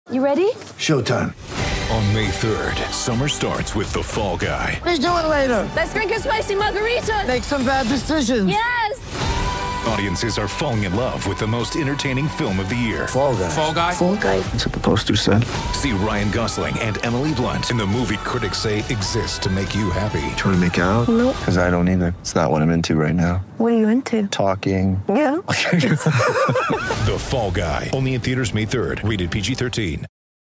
You ready? Showtime. On May 3rd, summer starts with The Fall Guy. Let's do it later. Let's drink a spicy margarita. Make some bad decisions. Yes! Audiences are falling in love with the most entertaining film of the year. Fall Guy. Fall Guy? Fall Guy. That's what the poster said. See Ryan Gosling and Emily Blunt in the movie critics say exists to make you happy. Trying to make it out? Nope. Because I don't either. It's not what I'm into right now. What are you into? Talking. Yeah. The Fall Guy. Only in theaters May 3rd. Rated PG-13.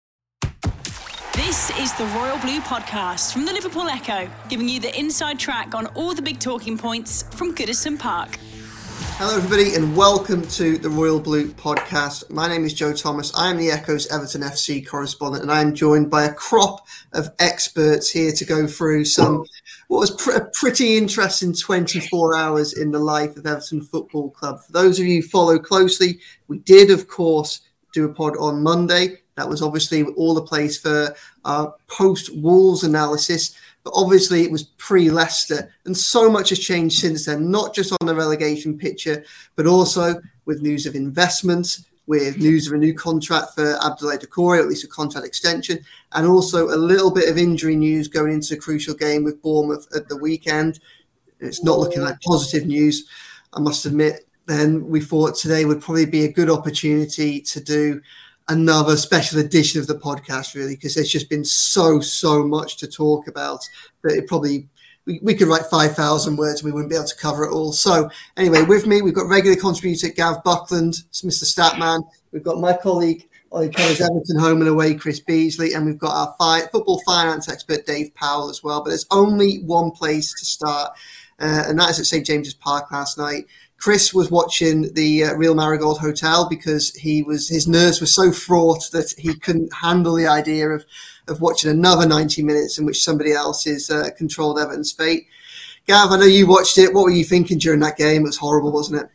This is the Royal Blue Podcast from the Liverpool Echo, giving you the inside track on all the big talking points from Goodison Park. Hello everybody and welcome to the Royal Blue Podcast. My name is Joe Thomas. I am the Echo's Everton FC correspondent and I am joined by a crop of experts here to go through what was a pretty interesting 24 hours in the life of Everton Football Club. For those of you who follow closely, we did of course do a pod on Monday. That was obviously all the place for our post-Wolves analysis. But obviously it was pre-Leicester. And so much has changed since then, not just on the relegation picture, but also with news of investment, with news of a new contract for Abdoulaye Doucouré, at least a contract extension, and also a little bit of injury news going into a crucial game with Bournemouth at the weekend. It's not looking like positive news, I must admit. Then we thought today would probably be a good opportunity to do another special edition of the podcast, really, because there's just been so much to talk about that it probably we could write 5,000 words and we wouldn't be able to cover it all. So anyway, with me, we've got regular contributor Gav Buckland, Mr. Statman. We've got my colleague who covers Everton home and away, Chris Beasley, and we've got our football finance expert, Dave Powell, as well. But there's only one place to start, and that is at St. James's Park last night. Chris was watching the Real Marigold Hotel because his nerves were so fraught that he couldn't handle the idea of watching another 90 minutes in which somebody else is controlled Everton's fate. Gav, I know you watched it. What were you thinking during that game? It was horrible, wasn't it?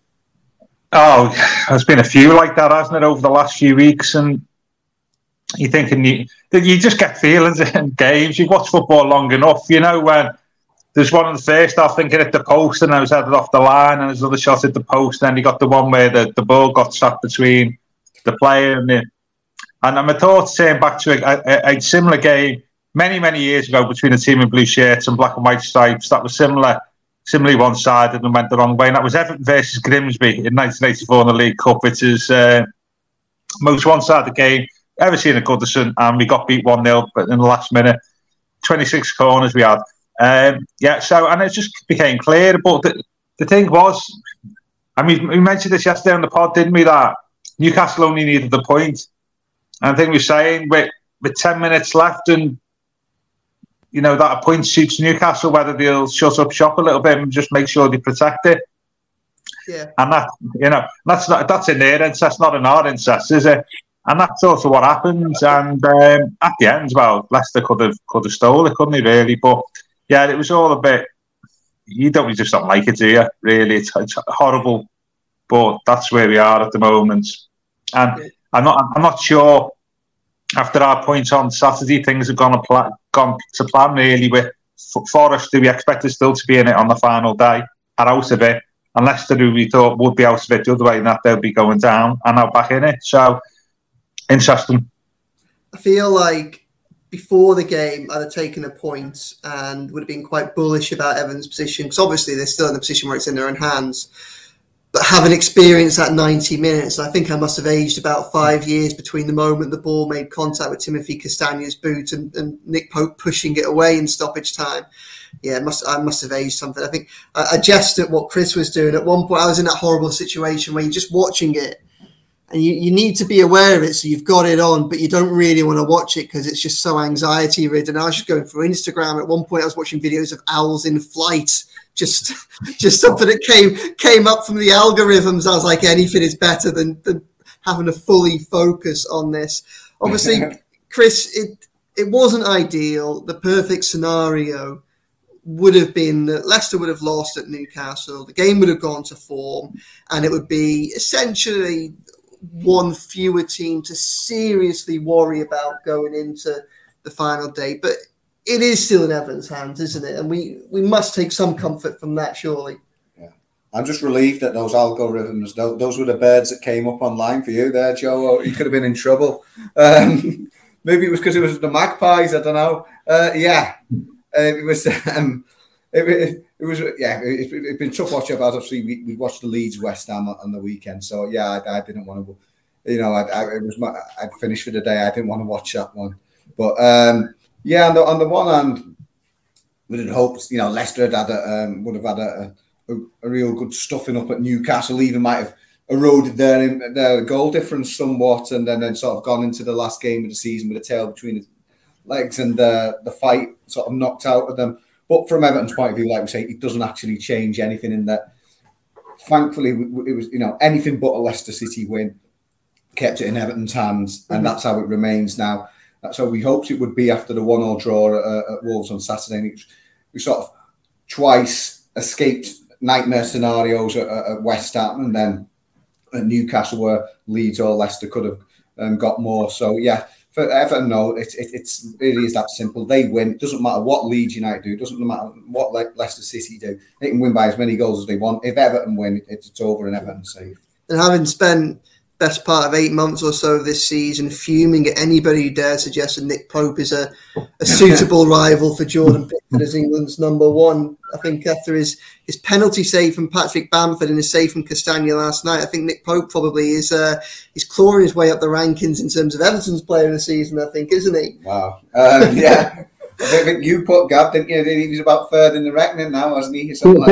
Oh, there's been a few like that, hasn't it, over the last few weeks? And you're thinking you just get feelings in games. You watch football long enough, you know, when there's one in the first half thinking at the post and I was headed off the line, and there's another shot at the post, and then you got the one where the ball got stuck between the player and I'm a thought saying back to a similar game many years ago between a team in blue shirts and black and white stripes that was similarly one-sided and went the wrong way, and that was Everton versus Grimsby in 1984 in the League Cup, which is most one-sided game ever seen at Goodison, and we got beat 1-0 in the last minute. 26 corners we had. And it just became clear. But the thing was, I mean, we mentioned this yesterday on the pod, didn't we, that Newcastle only needed the point. And I think we're saying with 10 minutes left, and you know that a point suits Newcastle, whether they'll shut up shop a little bit and just make sure they protect it. Yeah. And that's in their interest, not in our interest, is it? And that's also what happens. And at the end, well, Leicester could have stole it, couldn't he? Really, but. Yeah, it was all a bit. You just don't like it, do you? Really, it's horrible, but that's where we are at the moment. And I'm not sure. After our points on Saturday, things have gone to plan really. With Forest, do we expect us still to be in it on the final day? Are out of it, and Leicester, who we thought would be out of it the other way, and that they'll be going down, and now back in it. So interesting. I feel like before the game, I'd have taken a point and would have been quite bullish about Everton's position, because obviously they're still in a position where it's in their own hands. But having experienced that 90 minutes, I think I must have aged about 5 years between the moment the ball made contact with Timothy Castagne's boot and Nick Pope pushing it away in stoppage time. Yeah, I must have aged something. I think I jest at what Chris was doing. At one point, I was in that horrible situation where you're just watching it, and you need to be aware of it, so you've got it on, but you don't really want to watch it because it's just so anxiety-ridden. I was just going through Instagram. At one point, I was watching videos of owls in flight, just something that came up from the algorithms. I was like, anything is better than having to fully focus on this. Obviously, Chris, it wasn't ideal. The perfect scenario would have been that Leicester would have lost at Newcastle, the game would have gone to form, and it would be essentially one fewer team to seriously worry about going into the final day. But it is still in Everton's hands, isn't it? And we must take some comfort from that, surely. Yeah. I'm just relieved that those algorithms, those were the birds that came up online for you there, Joe. You could have been in trouble. Maybe it was because it was the Magpies. I don't know. It was. It's been tough watching. Obviously, we watched the Leeds West Ham on the weekend. So I didn't want to. I'd finished for the day. I didn't want to watch that one. But on the one hand, we had hoped. Leicester would have had a real good stuffing up at Newcastle. Even might have eroded their goal difference somewhat, and then sort of gone into the last game of the season with a tail between his legs, and the fight sort of knocked out of them. But from Everton's point of view, like we say, it doesn't actually change anything in that. Thankfully, it was anything but a Leicester City win kept it in Everton's hands, and that's how it remains now. That's how we hoped it would be after the 1-1 draw at Wolves on Saturday. We sort of twice escaped nightmare scenarios at West Ham, and then at Newcastle where Leeds or Leicester could have got more. So for Everton, no, it really is that simple. They win. It doesn't matter what Leeds United do. It doesn't matter what Leicester City do. They can win by as many goals as they want. If Everton win, it's over and Everton's safe. And having spent best part of 8 months or so of this season fuming at anybody who dares suggest that Nick Pope is a suitable rival for Jordan Pickford as England's number one. I think after his penalty save from Patrick Bamford and his save from Castagna last night, I think Nick Pope probably is he's clawing his way up the rankings in terms of Everton's player of the season, I think, isn't he? Wow. I think you put Gav, didn't you? He was about third in the reckoning now, wasn't he?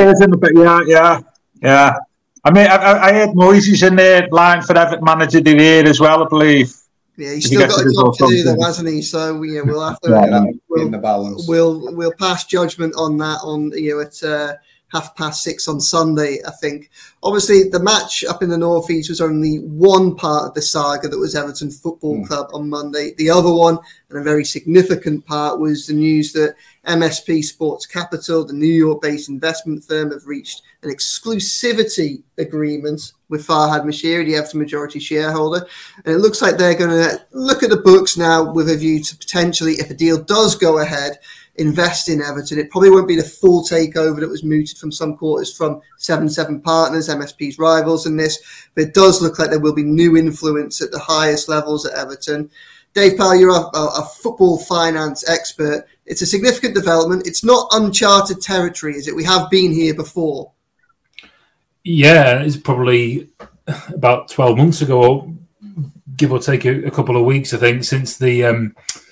Yeah. I mean, I heard Moyes in there line for Everton manager of the year as well, I believe. Yeah, he's still got a job to do though, hasn't he? So we'll have to in the balance. We'll pass judgment on that at 6:30 on Sunday, I think. Obviously, the match up in the North East was only one part of the saga that was Everton Football Club on Monday. The other one, and a very significant part, was the news that MSP Sports Capital, the New York-based investment firm, have reached an exclusivity agreement with Farhad Moshiri, the Everton majority shareholder. And it looks like they're going to look at the books now with a view to potentially, if a deal does go ahead, invest in Everton. It probably won't be the full takeover that was mooted from some quarters from 7-7 Partners, MSP's rivals in this, but it does look like there will be new influence at the highest levels at Everton. Dave Powell, you're a football finance expert. It's a significant development. It's not uncharted territory, is it? We have been here before. Yeah, it's probably about 12 months ago, give or take a couple of weeks, I think, since the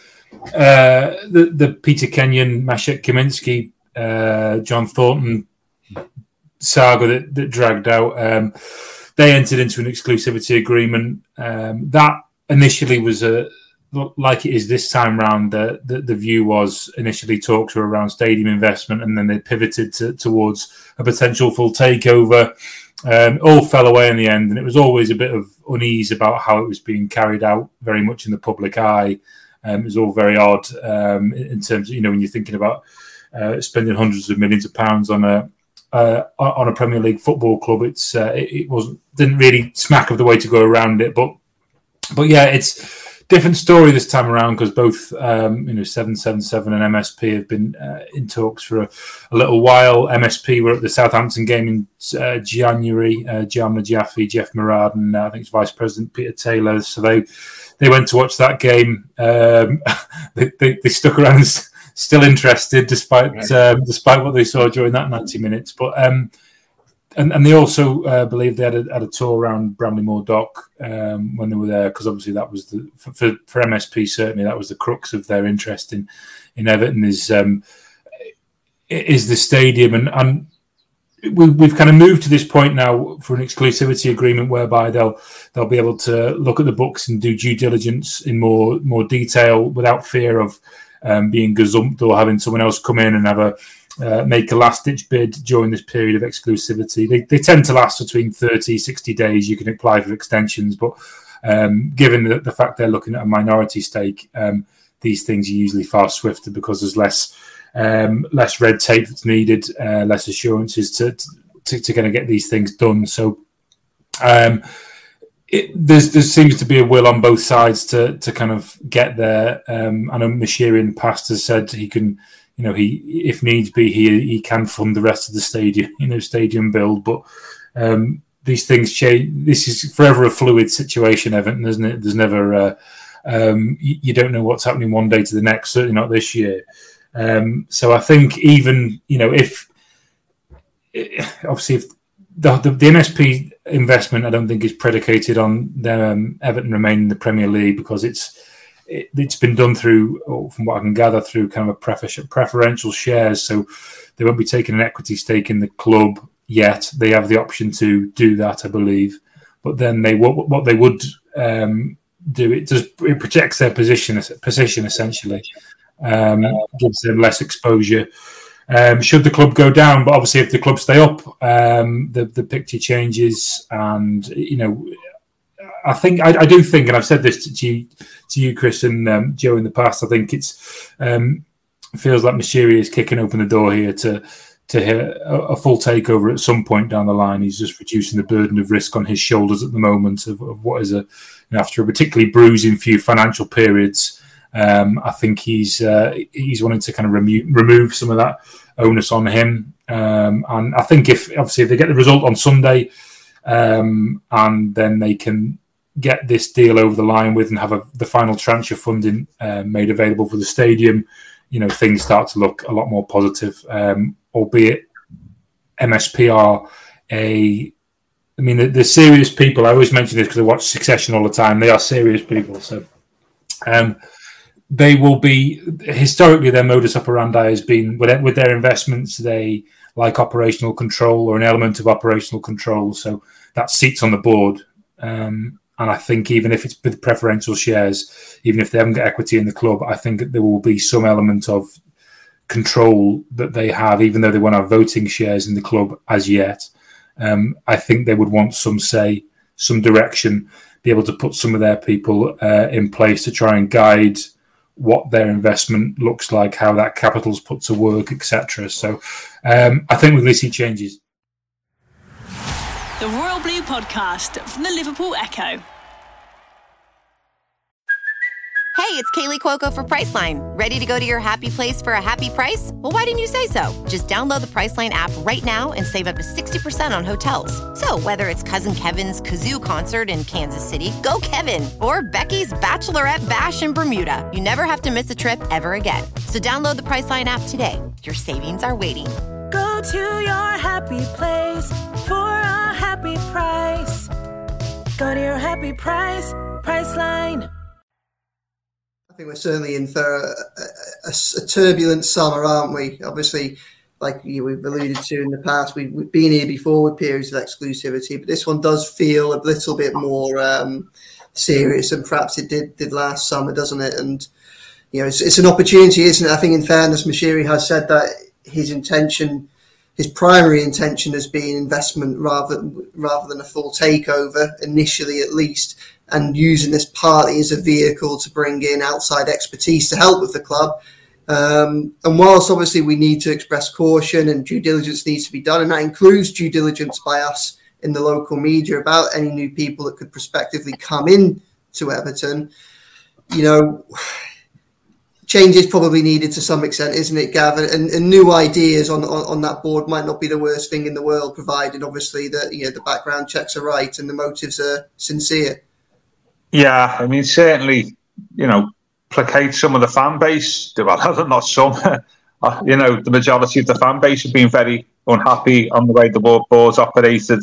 Peter Kenyon, Maciek Kamiński, John Thornton saga that dragged out. They entered into an exclusivity agreement. That initially was like it is this time round. The view was initially talks were around stadium investment, and then they pivoted towards a potential full takeover. All fell away in the end, and it was always a bit of unease about how it was being carried out, very much in the public eye. It was all very odd in terms of, when you're thinking about spending hundreds of millions of pounds on a Premier League football club. Didn't really smack of the way to go around it. But yeah, it's different story this time around because both 777 and MSP have been in talks for a little while. MSP were at the Southampton game in January. Jam Najafi, Jeff Murad, and I think it's Vice President Peter Taylor. So they went to watch that game. They stuck around, still interested despite what they saw during that 90 minutes. But and they also believe they had a tour around Bramley-Moore Dock when they were there, because obviously that was for MSP, certainly that was the crux of their interest in Everton is the stadium, and we've kind of moved to this point now for an exclusivity agreement whereby they'll be able to look at the books and do due diligence in more detail without fear of being gazumped or having someone else come in and have make a last-ditch bid during this period of exclusivity. They tend to last between 30, 60 days. You can apply for extensions, but given the fact they're looking at a minority stake, these things are usually far swifter because there's less red tape that's needed, less assurances to kind of get these things done. So there seems to be a will on both sides to kind of get there. I know Moshiri in the past has said he can he, if needs be, he can fund the rest of the stadium build. But these things change. This is forever a fluid situation, Everton, isn't it? There's never you don't know what's happening one day to the next. Certainly not this year. So I think even if obviously if the MSP investment, I don't think is predicated on them Everton remaining in the Premier League, because it's been done through, from what I can gather, through kind of a preferential shares. So they won't be taking an equity stake in the club yet. They have the option to do that, I believe. But then what they would do, it protects their position essentially, gives them less exposure. Should the club go down, but obviously if the club stay up, the picture changes. And I do think, and I've said this to you, Chris, and Joe in the past. I think it feels like Moshiri is kicking open the door here to hit a full takeover at some point down the line. He's just reducing the burden of risk on his shoulders at the moment of what is after a particularly bruising few financial periods. I think he's wanting to kind of remove some of that onus on him. And I think if they get the result on Sunday, and then they can get this deal over the line with and have the final tranche of funding made available for the stadium, things start to look a lot more positive. Albeit MSP are they're serious people. I always mention this because I watch Succession all the time. They are serious people. So they will be, historically, their modus operandi has been, with their investments, they like operational control or an element of operational control. So that seats on the board. And I think even if it's with preferential shares, even if they haven't got equity in the club, I think there will be some element of control that they have, even though they won't have voting shares in the club as yet. I think they would want some say, some direction, be able to put some of their people in place to try and guide what their investment looks like, how that capital's put to work, etc. So I think we're going to see changes. The Royal Blue Podcast from the Liverpool Echo. Hey, it's Kaylee Cuoco for Priceline. Ready to go to your happy place for a happy price? Well, why didn't you say so? Just download the Priceline app right now and save up to 60% on hotels. So whether it's Cousin Kevin's Kazoo Concert in Kansas City, go Kevin, or Becky's Bachelorette Bash in Bermuda, you never have to miss a trip ever again. So download the Priceline app today. Your savings are waiting. Go to your happy place for a happy price. Go to your happy price, Priceline. I think we're certainly in for a turbulent summer, aren't we? Obviously, like we've alluded to in the past, we've been here before with periods of exclusivity, but this one does feel a little bit more serious than perhaps it did last summer, doesn't it? And it's an opportunity, isn't it? I think, in fairness, Moshiri has said that his primary intention has been investment rather than a full takeover, initially at least, and using this partly as a vehicle to bring in outside expertise to help with the club. And whilst obviously we need to express caution and due diligence needs to be done, and that includes due diligence by us in the local media about any new people that could prospectively come in to Everton, change is probably needed to some extent, isn't it, Gavin? And new ideas on that board might not be the worst thing in the world, provided obviously that the background checks are right and the motives are sincere. Yeah, I mean, certainly, placate some of the fan base. Well, not some. The majority of the fan base have been very unhappy on the way the board's operated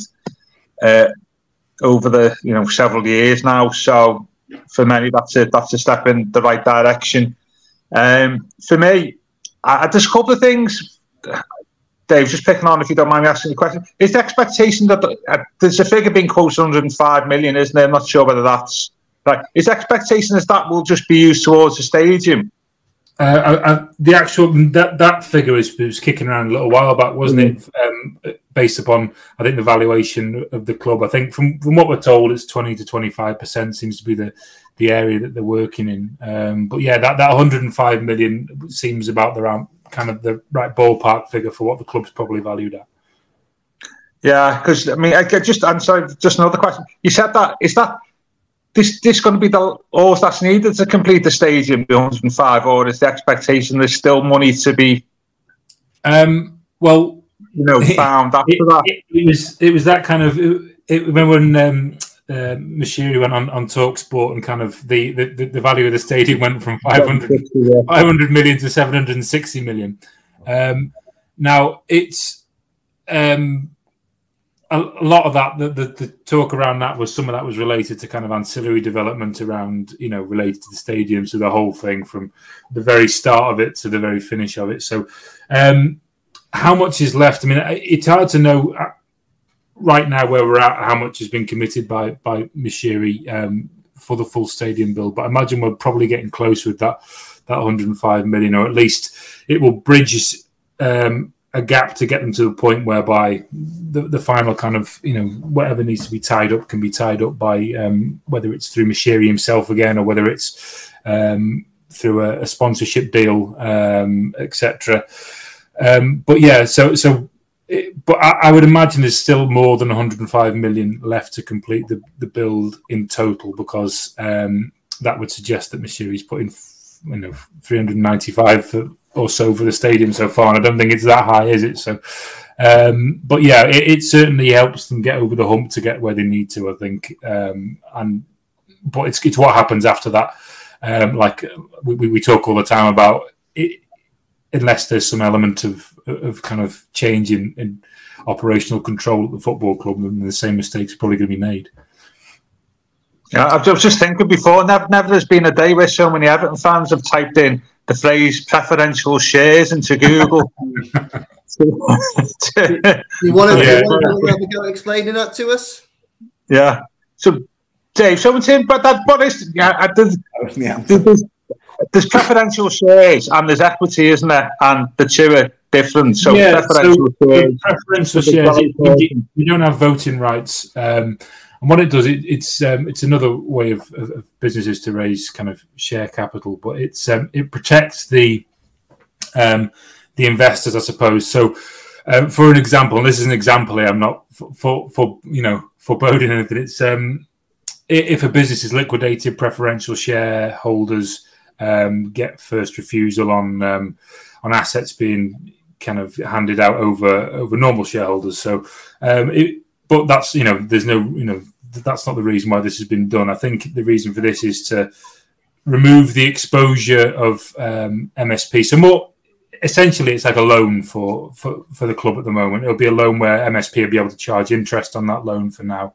over the several years now. So for many, that's a step in the right direction. For me, there's a couple of things. Dave, just picking on, if you don't mind me asking the question, is the expectation that there's a figure being quoted, 105 million, isn't there? I'm not sure whether that's right. Is the expectation that will just be used towards the stadium? The actual that figure was kicking around a little while back, wasn't it? Based upon, I think, the valuation of the club. I think from what we're told, it's 20 to 25% seems to be the area that they're working in. But yeah, that 105 million seems about the right ballpark figure for what the club's probably valued at. Yeah, because I mean, I'm sorry, just another question. You said that this going to be all that's needed to complete the stadium, the 105, or is the expectation there's still money to be? Found after that. It was that kind of. Remember when Moshiri went on TalkSport and kind of the value of the stadium went from 500 million to 760 million. Now it's a lot of that. The talk around that was some of that was related to kind of ancillary development around related to the stadium. So the whole thing from the very start of it to the very finish of it. So how much is left? I mean, it's hard to know right now where we're at, how much has been committed by Moshiri for the full stadium build. But I imagine we're probably getting close with that 105 million, or at least it will bridge a gap to get them to the point whereby the final kind of, whatever needs to be tied up can be tied up by whether it's through Moshiri himself again, or whether it's through a sponsorship deal, etc. But yeah, but I would imagine there's still more than 105 million left to complete the build in total, because that would suggest that Moshiri's put in 395 or so for the stadium so far, and I don't think it's that high, is it? So, but yeah, it certainly helps them get over the hump to get where they need to, I think. But it's what happens after that. Like we talk all the time about it, unless there's some element of kind of change in operational control at the football club, then the same mistakes are probably going to be made. Yeah, I was just thinking before, never has been a day where so many Everton fans have typed in the phrase preferential shares into Google. You want to have a go explaining that to us? Yeah. So, Dave, so in terms, but what is, there's preferential shares and there's equity, isn't there? And the two are different. So, preferential shares, you don't have voting rights. And what it does, it's another way of businesses to raise kind of share capital, but it protects the investors, I suppose. So, for an example, and this is an example here, I'm not foreboding anything. It's if a business is liquidated, preferential shareholders get first refusal on assets being kind of handed out over normal shareholders. So, but that's there's no that's not the reason why this has been done. I think the reason for this is to remove the exposure of MSP. So more essentially, it's like a loan for the club at the moment. It'll be a loan where MSP will be able to charge interest on that loan for now.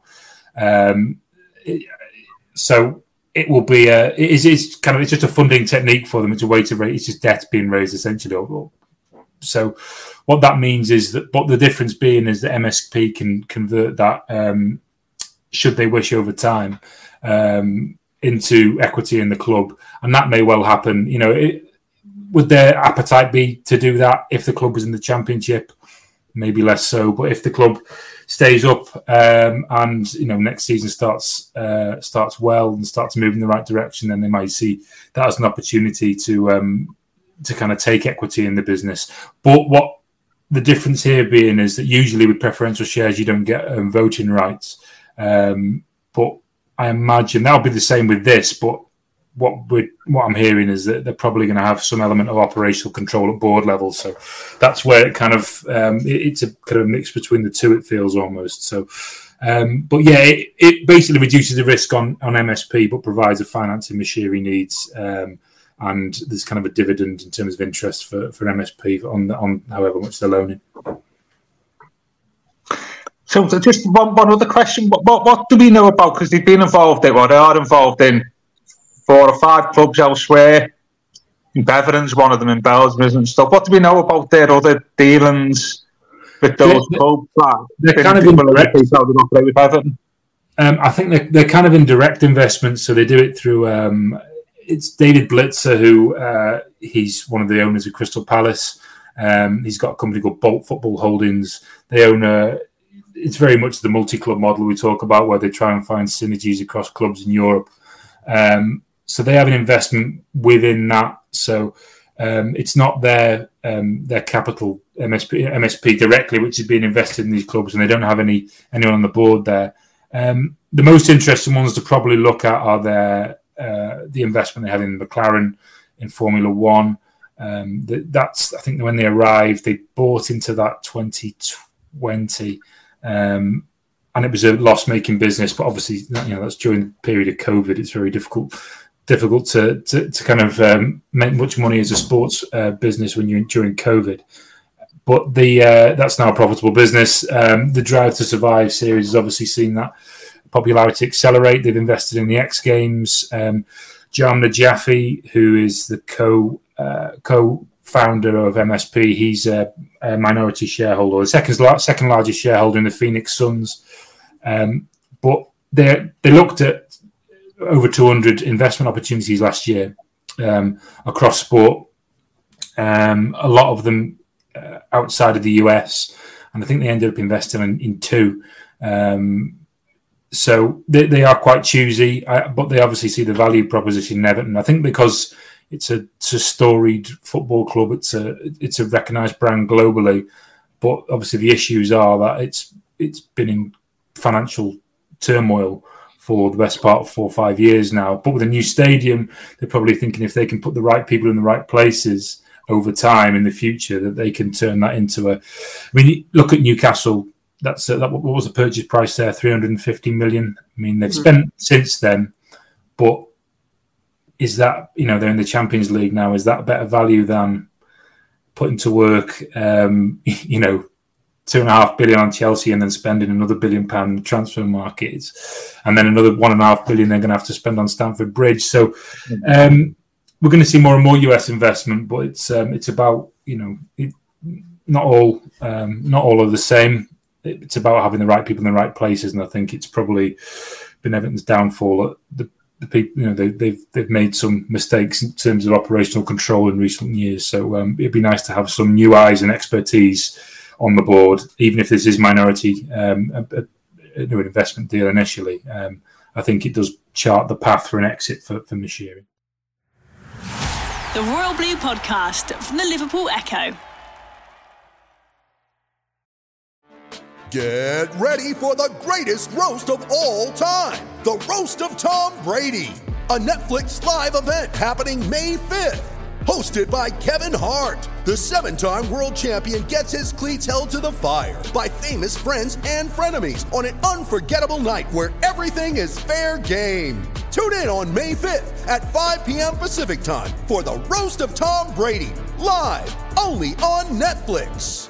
So it will be it's just a funding technique for them. It's a way to raise. It's just debt being raised essentially. So what that means is that, but the difference being is that MSP can convert that, should they wish over time, into equity in the club, and that may well happen. Would their appetite be to do that if the club was in the Championship? Maybe less so, but if the club stays up and next season starts well and starts moving in the right direction, then they might see that as an opportunity to kind of take equity in the business. But what the difference here being is that usually with preferential shares you don't get voting rights. But I imagine that'll be the same with this. But what I'm hearing is that they're probably going to have some element of operational control at board level. So that's where it kind of it's a kind of mix between the two. It feels almost so. But yeah, it basically reduces the risk on MSP, but provides the financing Moshiri needs. And there's kind of a dividend in terms of interest for MSP on however much they're loaning. So just one other question. What do we know about, because they've been involved in, or they are involved in 4 or 5 clubs elsewhere. Beveron's one of them in Belgium, isn't stuff. What do we know about their other dealings with those clubs? They're kind of indirect. I think they're kind of indirect investments, so they do it through... it's David Blitzer, who he's one of the owners of Crystal Palace. He's got a company called Bolt Football Holdings. They own it's very much the multi-club model we talk about, where they try and find synergies across clubs in Europe. So they have an investment within that. So it's not their capital MSP directly, which is being invested in these clubs, and they don't have anyone on the board there. the most interesting ones to probably look at are the investment they have in McLaren in Formula One. That's, I think, when they arrived, they bought into that 2020, and it was a loss-making business. But obviously, that's during the period of COVID. It's very difficult to kind of make much money as a sports business when you're during COVID. But that's now a profitable business. The Drive to Survive series has obviously seen that popularity accelerate. They've invested in the X Games. Jamna Jaffe, who is the co-founder of MSP, he's a minority shareholder, the second largest shareholder in the Phoenix Suns. But they looked at over 200 investment opportunities last year across sport. A lot of them outside of the US, and I think they ended up investing in two. So they are quite choosy, but they obviously see the value proposition in Everton. I think because it's a storied football club, it's a recognised brand globally, but obviously the issues are that it's been in financial turmoil for the best part of 4 or 5 years now. But with a new stadium, they're probably thinking if they can put the right people in the right places over time in the future, that they can turn that into I mean, look at Newcastle. What was the purchase price there? 350 million. I mean, they've spent since then, but is that, they're in the Champions League now, is that better value than putting to work, 2.5 billion on Chelsea and then spending another £1 billion in the transfer markets, and then another 1.5 billion they're going to have to spend on Stamford Bridge. So we're going to see more and more US investment, but it's about, not all are the same. It's about having the right people in the right places, and I think it's probably been Everton's downfall. The people, they've made some mistakes in terms of operational control in recent years. So it'd be nice to have some new eyes and expertise on the board, even if this is minority a new investment deal initially. I think it does chart the path for an exit for Moshiri. The Royal Blue Podcast from the Liverpool Echo. Get ready for the greatest roast of all time, the Roast of Tom Brady, a Netflix live event happening May 5th. Hosted by Kevin Hart, the 7-time world champion gets his cleats held to the fire by famous friends and frenemies on an unforgettable night where everything is fair game. Tune in on May 5th at 5 p.m. Pacific time for the Roast of Tom Brady, live only on Netflix.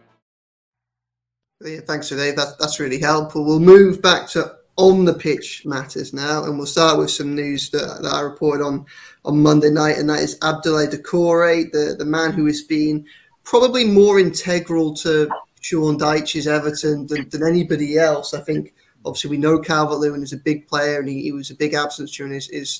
Yeah, thanks, Dave. That's really helpful. We'll move back to on the pitch matters now, and we'll start with some news that I reported on Monday night, and that is Abdoulaye Doucouré, the man who has been probably more integral to Sean Dyche's Everton than anybody else. I think obviously we know Calvert-Lewin is a big player, and he was a big absence during his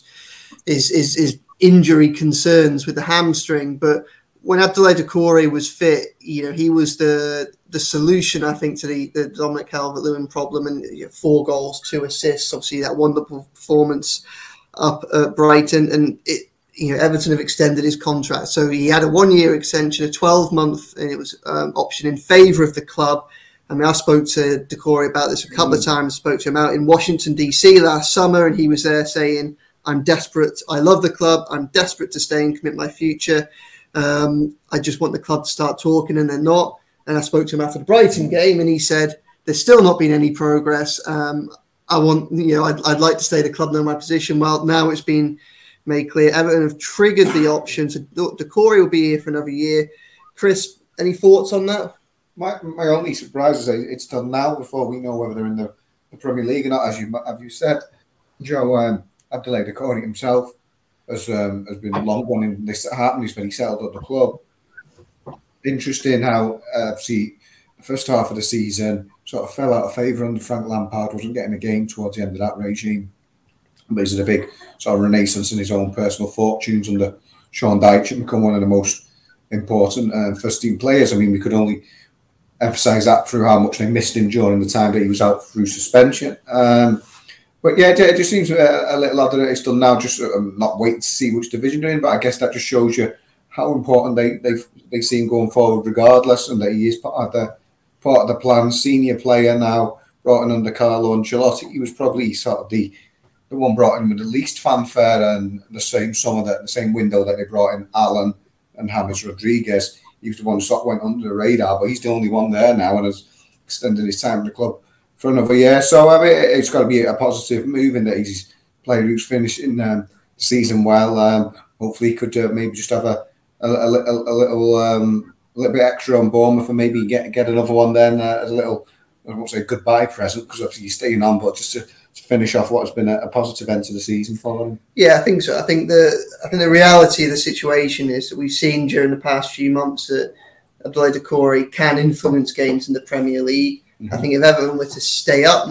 injury concerns with the hamstring, but when Abdoulaye Doucouré was fit, he was the solution, I think, to the Dominic Calvert-Lewin problem, and 4 goals, 2 assists, obviously that wonderful performance up at Brighton, and Everton have extended his contract. So he had a 1-year extension, a 12-month, and it was option in favour of the club. I mean, I spoke to Doucouré about this a couple of times, spoke to him out in Washington, D.C. last summer, and he was there saying, I'm desperate, I love the club, I'm desperate to stay and commit my future. I just want the club to start talking, and they're not. And I spoke to him after the Brighton game, and he said, there's still not been any progress. I'd like to stay at the club, know my position. Well, now it's been made clear. Everton have triggered the option. So Doucouré will be here for another year. Chris, any thoughts on that? My only surprise is it's done now before we know whether they're in the Premier League or not. As you said, Joe, Abdoulaye Doucouré himself has been long wanting this to happen. He's very settled at the club. Interesting how the first half of the season sort of fell out of favour under Frank Lampard, wasn't getting a game towards the end of that regime. But he's had a big sort of renaissance in his own personal fortunes under Sean Dyche and become one of the most important first-team players. I mean, we could only emphasise that through how much they missed him during the time that he was out through suspension. But yeah, it just seems a little odd that it's done now. Just not waiting to see which division they're in, but I guess that just shows you how important they see him going forward, regardless, and that he is part of the plan. Senior player now, brought in under Carlo Ancelotti, he was probably sort of the one brought in with the least fanfare, and the same window that they brought in Alan and James Rodriguez. He was the one who sort of went under the radar, but he's the only one there now and has extended his time in the club for another year. So I mean, it's got to be a positive move in that he's a player who's finishing the season well. Hopefully, he could maybe just have a little bit extra on Bournemouth and maybe get another one then as a little, I won't say goodbye present because obviously he's staying on, but just to finish off what has been a positive end to the season for him. Yeah, I think so. I think the reality of the situation is that we've seen during the past few months that Abdoulaye Doucouré can influence games in the Premier League. Mm-hmm. I think if Everton were to stay up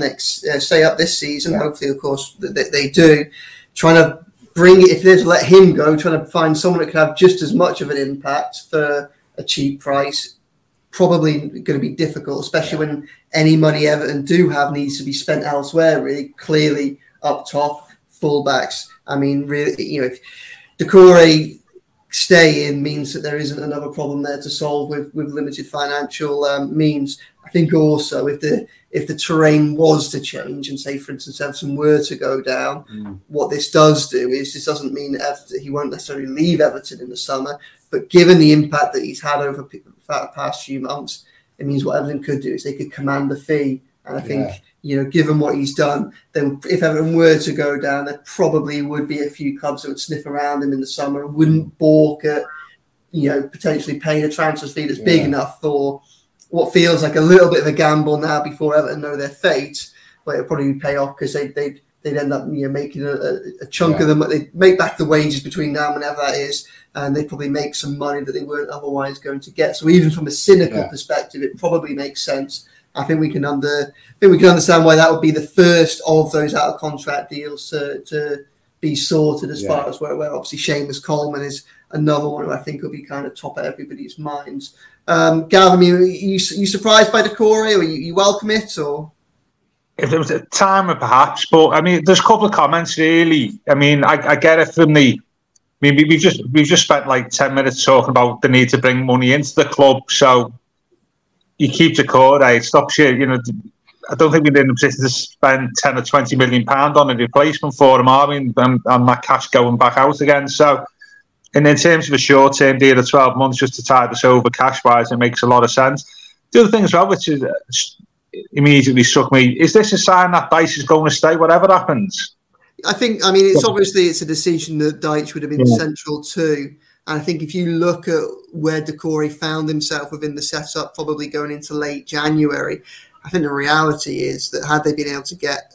this season, hopefully, of course, they do, trying to bring it, if they're to let him go, trying to find someone that could have just as much of an impact for a cheap price, probably going to be difficult, especially when any money Everton do have needs to be spent elsewhere, really, clearly up top, fullbacks. I mean, really, if Doucouré stay in means that there isn't another problem there to solve with limited financial means. I think also if the terrain was to change and say, for instance, Everton were to go down, what this does do is this doesn't mean that he won't necessarily leave Everton in the summer, but given the impact that he's had over the past few months, it means what Everton could do is they could command the fee. And I think, given what he's done, then if Everton were to go down, there probably would be a few clubs that would sniff around him in the summer and wouldn't balk at, potentially paying a transfer fee that's big enough for what feels like a little bit of a gamble now before Everton know their fate. But it'll probably pay off because they'd end up making a chunk of them. They make back the wages between now and whenever that is, and they probably make some money that they weren't otherwise going to get. So even from a cynical perspective, it probably makes sense. I think we can understand why that would be the first of those out of contract deals to be sorted as far as where obviously Seamus Coleman is another one who I think will be kind of top of everybody's minds. Gav, I mean, are you surprised by Doucouré, or you welcome it, or? If there was a time, perhaps, but I mean, there's a couple of comments really. I mean, I get it from the. I mean, we've just spent like 10 minutes talking about the need to bring money into the club. So you keep Doucouré, it stops you. I don't think we're in a position to spend 10 or 20 million pound on a replacement for him, are we? And that cash going back out again. So, and in terms of a short-term deal of 12 months just to tide us over cash-wise, it makes a lot of sense. The other thing as well, which is immediately struck me, is this a sign that Dyche is going to stay, whatever happens? I mean, it's a decision that Dyche would have been central to. And I think if you look at where Doucouré found himself within the setup, probably going into late January, I think the reality is that had they been able to get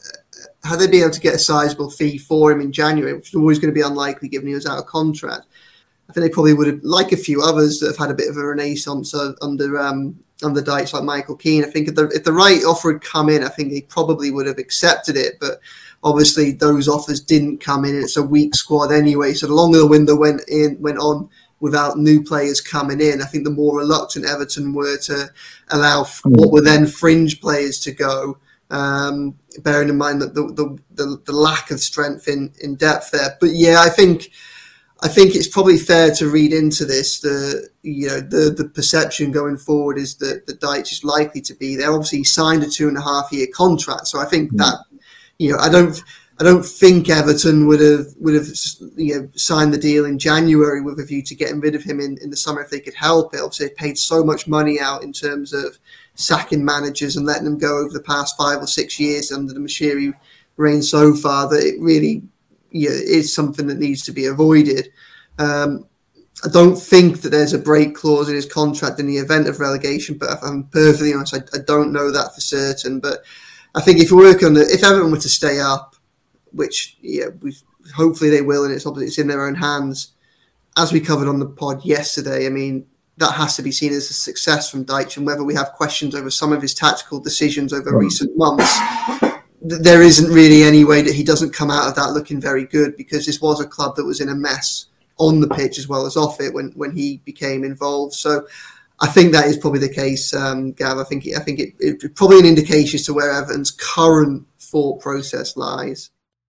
a sizable fee for him in January, which was always going to be unlikely given he was out of contract, I think they probably would have, like a few others that have had a bit of a renaissance under Dyche, like Michael Keane. I think if the right offer had come in, I think they probably would have accepted it. But obviously, those offers didn't come in. It's a weak squad anyway. So the longer the window went on without new players coming in, I think the more reluctant Everton were to allow what were then fringe players to go. Bearing in mind that the lack of strength in depth there. But yeah, I think it's probably fair to read into this the perception going forward is that Dyche is likely to be there. Obviously, he signed a 2.5-year contract, so I think that I don't think Everton would have signed the deal in January with a view to getting rid of him in the summer if they could help it. Obviously, they paid so much money out in terms of sacking managers and letting them go over the past 5 or 6 years under the Moshiri reign so far that it really is something that needs to be avoided. I don't think that there's a break clause in his contract in the event of relegation, but if I'm perfectly honest, I don't know that for certain. But I think if Everton were to stay up, which hopefully they will, and it's in their own hands, as we covered on the pod yesterday, I mean, that has to be seen as a success from Dyche, and whether we have questions over some of his tactical decisions over recent months, there isn't really any way that he doesn't come out of that looking very good, because this was a club that was in a mess on the pitch as well as off it when he became involved. So I think that is probably the case, Gav. I think it's probably an indication as to where Everton's current thought process lies.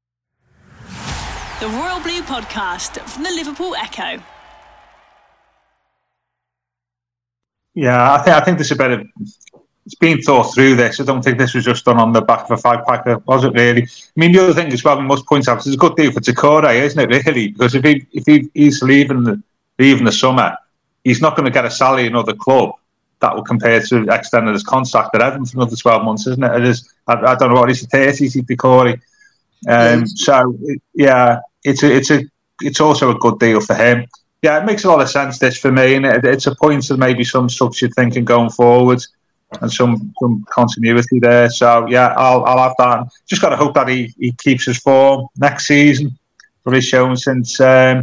The Royal Blue Podcast from the Liverpool Echo. Yeah, I think there's a bit of it's been thought through this. I don't think this was just done on the back of a five-packer, was it really? I mean, the other thing as well we must point out, it's a good deal for Doucouré, isn't it, really? Because if he's leaving the summer, he's not going to get a salary in another club that will compare to extending his contract at Everton for another 12 months, isn't it? It is. I don't know what he's 30, he's Doucouré. So yeah, it's also a good deal for him. Yeah, it makes a lot of sense, this, for me, and it's a point of maybe some structured thinking going forward and some continuity there. So yeah, I'll have that. Just got to hope that he keeps his form next season, what he's shown since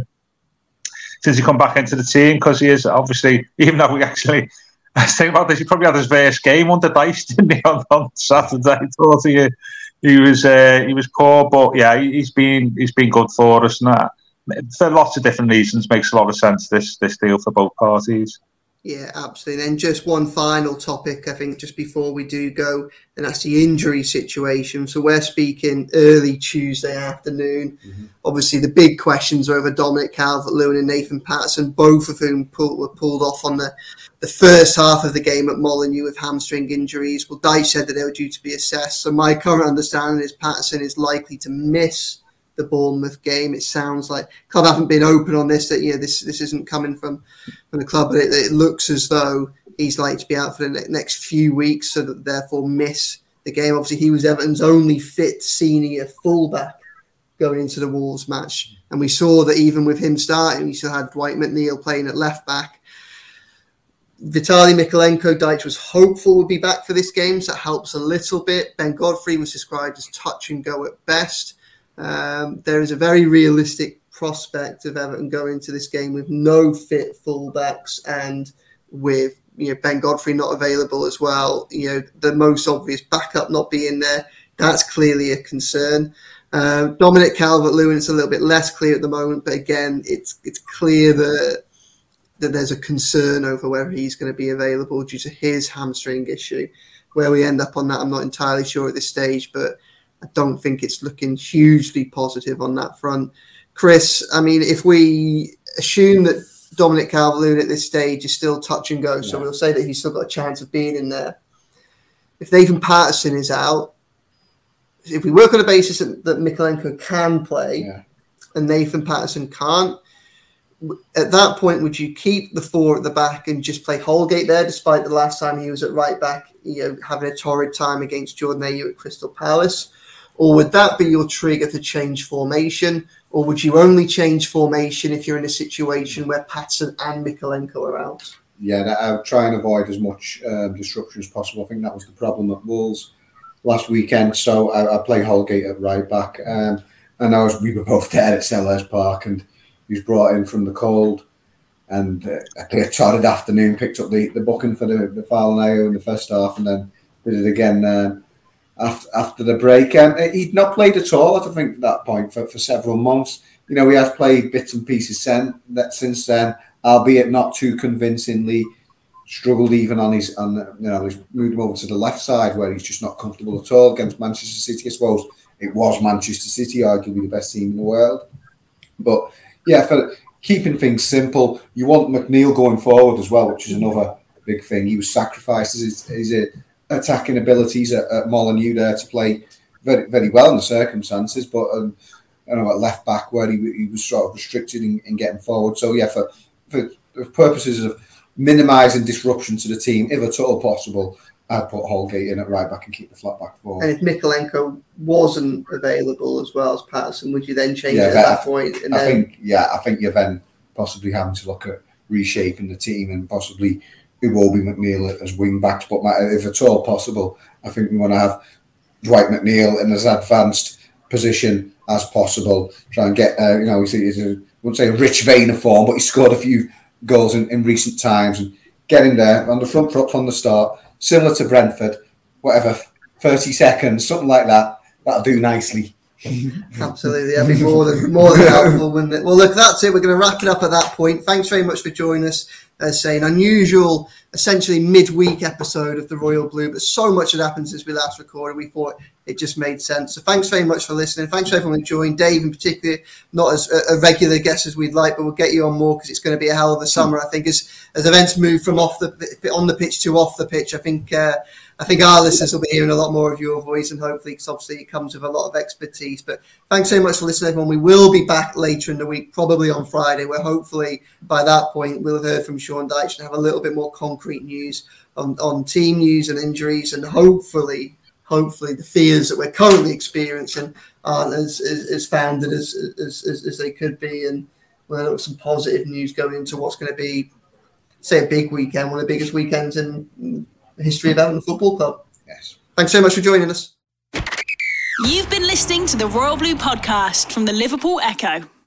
he come back into the team, because he is obviously, even though we actually, I was thinking about this, he probably had his first game under Dice, didn't he, on Saturday? I thought he was poor, but yeah, he's been good for us, and that, for lots of different reasons, makes a lot of sense, this deal for both parties. Yeah, absolutely. And just one final topic, I think, just before we do go, and that's the injury situation. So we're speaking early Tuesday afternoon. Mm-hmm. Obviously, the big questions are over Dominic Calvert-Lewin and Nathan Patterson, both of whom were pulled off on the first half of the game at Molineux with hamstring injuries. Well, Dyche said that they were due to be assessed. So my current understanding is Patterson is likely to miss the Bournemouth game. It sounds like club haven't been open on this, that this isn't coming from the club, but it looks as though he's likely to be out for the next few weeks, so that therefore miss the game. Obviously, he was Everton's only fit senior fullback going into the Wolves match, and we saw that even with him starting, we still had Dwight McNeil playing at left back. Vitaly Mykolenko, Dyche was hopeful would be back for this game, so it helps a little bit. Ben Godfrey was described as touch and go at best. There is a very realistic prospect of Everton going into this game with no fit fullbacks, and with Ben Godfrey not available as well. The most obvious backup not being there, that's clearly a concern. Dominic Calvert-Lewin, it's a little bit less clear at the moment, but again, it's clear that there's a concern over whether he's going to be available due to his hamstring issue. Where we end up on that, I'm not entirely sure at this stage, but I don't think it's looking hugely positive on that front. Chris, I mean, if we assume that Dominic Calvert-Lewin at this stage is still touch and go, so we'll say that he's still got a chance of being in there. If Nathan Patterson is out, if we work on the basis that Mykolenko can play and Nathan Patterson can't, at that point, would you keep the four at the back and just play Holgate there, despite the last time he was at right back, having a torrid time against Jordan Ayew at Crystal Palace? Or would that be your trigger to change formation? Or would you only change formation if you're in a situation where Patterson and Mykolenko are out? Yeah, I would try and avoid as much disruption as possible. I think that was the problem at Wolves last weekend. So I play Holgate at right back. And we were both there at Selhurst Park, and he was brought in from the cold. And I played a torrid afternoon, picked up the booking for the foul on Ayew in the first half, and then did it again after the break. He'd not played at all, I think, at that point for several months. He has played bits and pieces since then, albeit not too convincingly. Struggled even he's moved him over to the left side, where he's just not comfortable at all against Manchester City. I suppose it was Manchester City, arguably the best team in the world. But yeah, for keeping things simple, you want McNeil going forward as well, which is another big thing. He was sacrificed his attacking abilities at Molineux there to play very, very well in the circumstances, but at left back, where he was sort of restricted in getting forward. So yeah, for purposes of minimising disruption to the team, if at all possible, I'd put Holgate in at right back and keep the flat back forward. And if Mykolenko wasn't available as well as Patterson, would you then change it at that point? I think you're then possibly having to look at reshaping the team and possibly Iwobi McNeil as wing backs. But if at all possible, I think we want to have Dwight McNeil in as advanced position as possible. Try and get, he's I wouldn't say a rich vein of form, but he scored a few goals in recent times, and get him there on the front foot from the start, similar to Brentford, 30 seconds, something like that. That'll do nicely. Absolutely, that'd be more than helpful, wouldn't it? Well, look, that's it. We're going to wrap it up at that point. Thanks very much for joining us. An unusual, essentially midweek episode of the Royal Blue, but so much had happened since we last recorded. We thought it just made sense. So thanks very much for listening. Thanks for everyone who joined. Dave, in particular, not as a regular guest as we'd like, but we'll get you on more because it's going to be a hell of a summer. I think as events move from on the pitch to off the pitch, I think I think our listeners will be hearing a lot more of your voice, and hopefully, because obviously it comes with a lot of expertise. But thanks so much for listening, everyone. We will be back later in the week, probably on Friday, where hopefully by that point we'll have heard from Sean Dyche and have a little bit more concrete news on team news and injuries, and hopefully the fears that we're currently experiencing aren't as founded as they could be, and we'll have some positive news going into what's going to be, say, a big weekend, one of the biggest weekends in the history of Everton Football Club. Yes. Thanks so much for joining us. You've been listening to the Royal Blue Podcast from the Liverpool Echo.